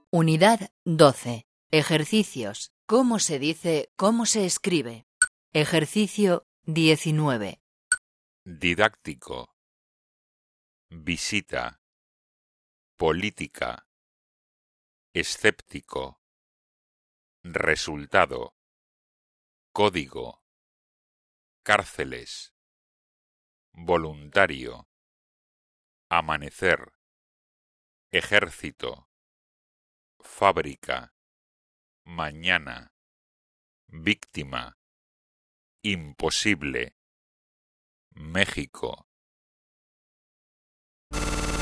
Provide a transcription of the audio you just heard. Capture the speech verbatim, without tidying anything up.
Unidad doce. Ejercicios. ¿Cómo se dice? ¿Cómo se escribe? Ejercicio diecinueve. Didáctico. Visita. Política. Escéptico. Resultado. Código. Cárceles. Voluntario. Amanecer. Ejército. Fábrica. Mañana. Víctima. Imposible. México.